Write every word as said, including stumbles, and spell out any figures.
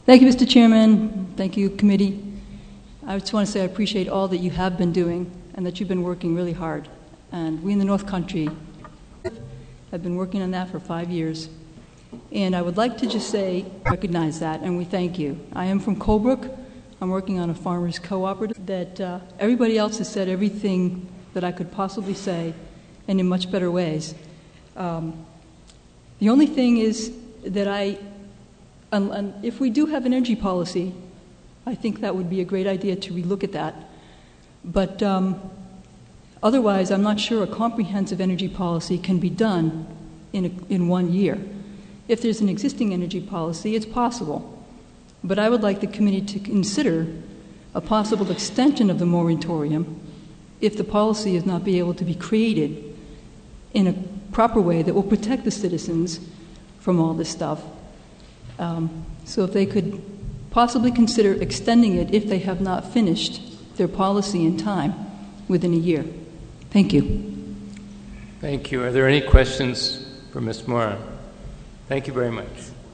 Thank you, Mister Chairman. Thank you, committee. I just want to say I appreciate all that you have been doing and that you've been working really hard. And we in the North Country have been working on that for five years. And I would like to just say, recognize that, and we thank you. I am from Colebrook. I'm working on a farmers cooperative that uh, everybody else has said everything that I could possibly say, and in much better ways. Um, the only thing is that I, um, um, if we do have an energy policy, I think that would be a great idea to relook at that. But um, otherwise, I'm not sure a comprehensive energy policy can be done in, a, in one year. If there's an existing energy policy, it's possible. But I would like the committee to consider a possible extension of the moratorium if the policy is not be able to be created in a proper way that will protect the citizens from all this stuff. Um, so if they could possibly consider extending it if they have not finished their policy in time within a year. Thank you. Thank you. Are there any questions for Miz Moran? Thank you very much.